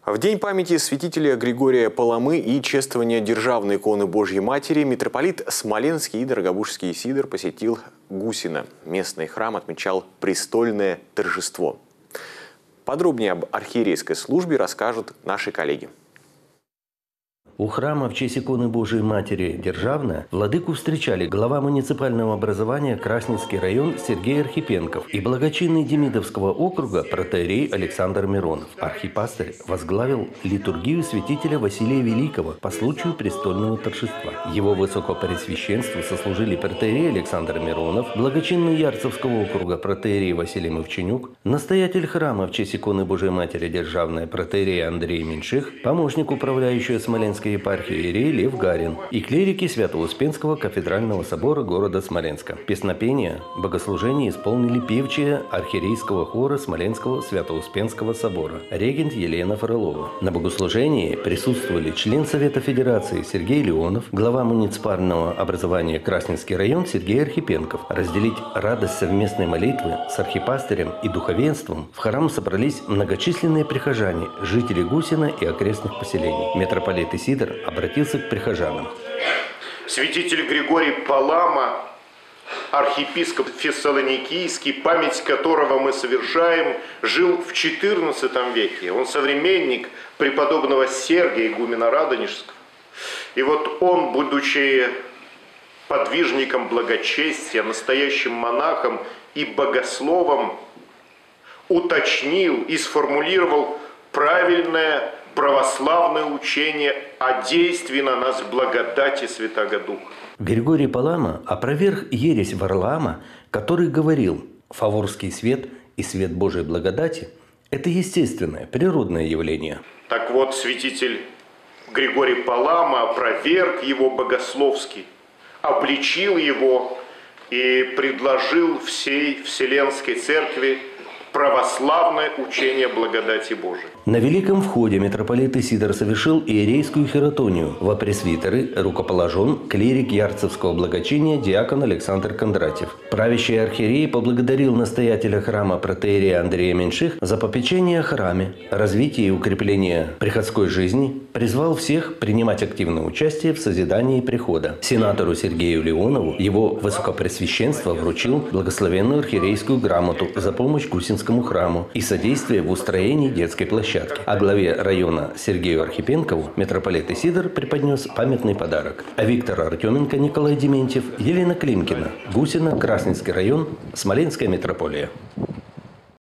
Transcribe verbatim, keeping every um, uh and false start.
В день памяти святителя Григория Паламы и чествования державной иконы Божьей Матери митрополит Смоленский и Дорогобужский Сидор посетил Гусино. Местный храм отмечал престольное торжество. Подробнее об архиерейской службе расскажут наши коллеги. У храма в честь иконы Божией Матери Державная владыку встречали глава муниципального образования Красницкий район Сергей Архипенков и благочинный Демидовского округа протоиерей Александр Миронов. Архипастырь возглавил литургию святителя Василия Великого по случаю престольного торжества. Его высокопреосвященству сослужили протоиерей Александр Миронов, благочинный Ярцевского округа протоиерей Василий Мовчанюк, настоятель храма в честь иконы Божией Матери Державная протоиерей Андрей Меньших, помощник управляющего Смоленской епархии иерей Лев Гарин и клирики Свято-Успенского кафедрального собора города Смоленска. Песнопение, богослужение исполнили певчие архиерейского хора Смоленского Свято-Успенского собора, регент Елена Фролова. На богослужении присутствовали член Совета Федерации Сергей Леонов, глава муниципального образования Красницкий район Сергей Архипенков. Разделить радость совместной молитвы с архипастырем и духовенством в храм собрались многочисленные прихожане, жители Гусина и окрестных поселений. Митрополит Исидор обратился к прихожанам. Святитель Григорий Палама, архиепископ Фессалоникийский, память которого мы совершаем, жил в четырнадцатом веке. Он современник преподобного Сергия игумена Радонежского. И вот он, будучи подвижником благочестия, настоящим монахом и богословом, уточнил и сформулировал правильное православное учение о действии на нас благодати Святаго Духа. Григорий Палама опроверг ересь Варлаама, который говорил: фаворский свет и свет Божией благодати – это естественное, природное явление. Так вот, святитель Григорий Палама опроверг его богословски, обличил его и предложил всей Вселенской Церкви православное учение благодати Божией. На Великом Входе митрополит Исидор совершил иерейскую хиротонию. Во пресвитеры рукоположен клирик Ярцевского благочиния диакон Александр Кондратьев. Правящий архиерей поблагодарил настоятеля храма протоиерея Андрея Меньших за попечение о храме, развитие и укрепление приходской жизни, призвал всех принимать активное участие в созидании прихода. Сенатору Сергею Леонову его высокопреосвященство вручил благословенную архиерейскую грамоту за помощь Гусинскому храму и содействие в устроении детской площадки. А главе района Сергею Архипенкову митрополит Исидор преподнес памятный подарок. А Виктор Артеменко, Николай Дементьев, Елена Климкина, Гусино, Красницкий район, Смоленская митрополия.